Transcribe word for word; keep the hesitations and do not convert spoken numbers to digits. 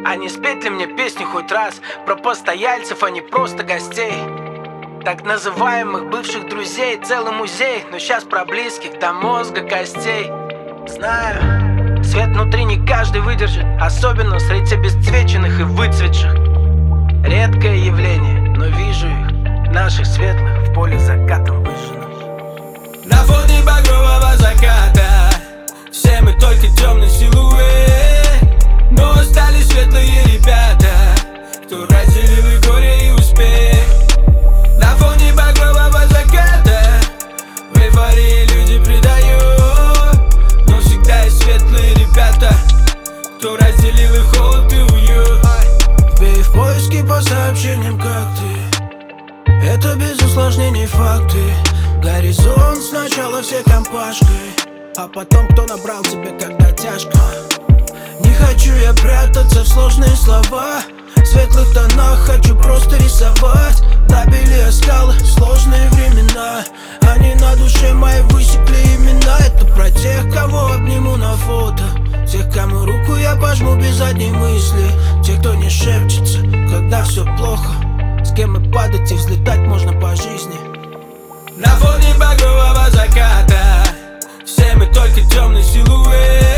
А не спеть ли мне песню хоть раз про постояльцев, а не просто гостей? Так называемых бывших друзей, целый музей, но сейчас про близких до мозга костей. Знаю, свет внутри не каждый выдержит, особенно среди обесцвеченных и выцветших. Редкое явление, но вижу их, наших светлых, в поле закатом выжженных. На фоне багрового заката все мы только темный силуэт, но остались светлые ребята, кто разделил и горе, и успех. На фоне багрового заката в эйфории люди предают, но всегда есть светлые ребята, кто разделил и холод, и уют. Бей в поиске по сообщениям, как ты. Это без усложнений факты. Горизонт сначала все компашкой, а потом кто набрал тебе, когда тяжко. Не хочу я прятаться в сложные слова, в светлых тонах хочу просто рисовать. Добили оскалы, сложные времена, они на душе моей высекли имена. Это про тех, кого обниму на фото, тех, кому руку я пожму без задней мысли, тех, кто не шепчется, когда все плохо, с кем и падать, и взлетать можно по жизни. На фоне багрового заката все мы только темный силуэт,